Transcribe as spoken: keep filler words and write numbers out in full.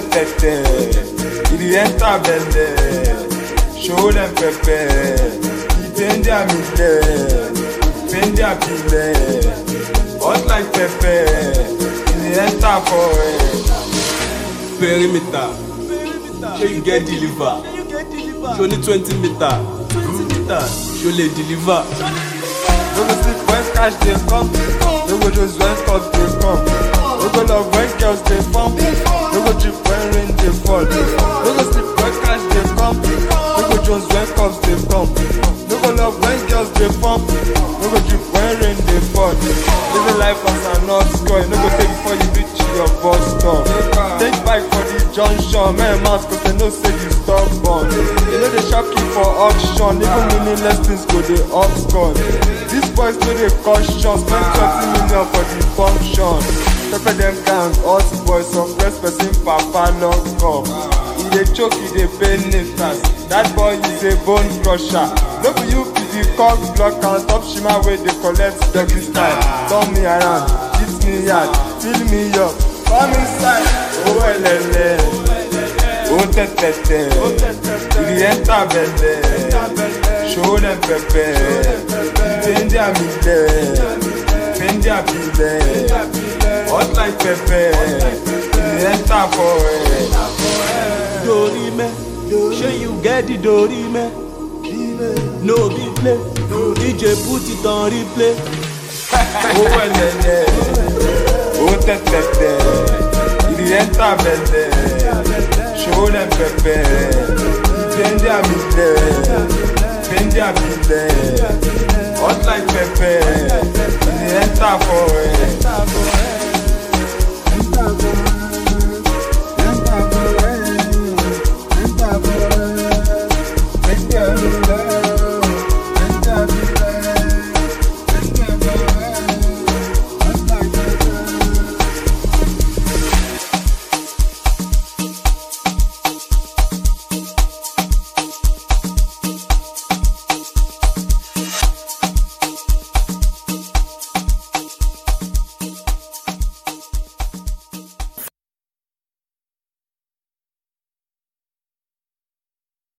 tete, il enter belle. Show them pepe, bend their mille, bend their pile. Hot like pepe, il enter for it. Perimeter, show you get deliver. Show only twenty meter, show they deliver. No go sleep when cash they come, no go just when cups they come. No go love when girls they pump, no go trip when rain they fall. No go sleep when cash they come, no go just when cups they come. No go love when girls they pump, no go trip when rain they fall. Living life as an obscure, no go take before you reach your bus stop. Take bike for the junction, man mouth cause they know say you stubborn. You know they shop you for auction, even meaningless things go they upscore. These boys know they caution, spend twenty million for the function. Pepper them gang, hot boys, some press person, papa lock up. He dey choke, he dey pain niggas. That boy is a bone crusher. No be you be the cock block and top shima where they collect doggy style. Turn me around, hit me hard, fill me up, come inside. Oh elele, oh tete, il enter belle. Show them pepe, bend their mille, bend their pile. Hot like pepe, il enter for it. Dorime, show you get the Dorime. No be play, D J put it on replay. Oh elele, oh tete, il enter belle. Show them pepe, bend their mille, bend their pile.